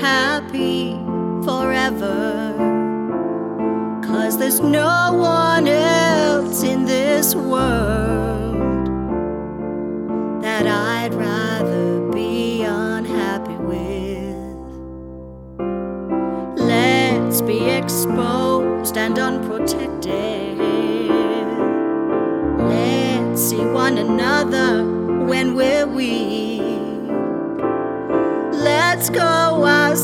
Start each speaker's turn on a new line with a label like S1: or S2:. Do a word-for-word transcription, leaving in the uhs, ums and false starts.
S1: happy forever, 'cause there's no one else in this world that I'd rather be unhappy with. Let's be exposed and unprotected. Let's see one another when we're weak. Let's go our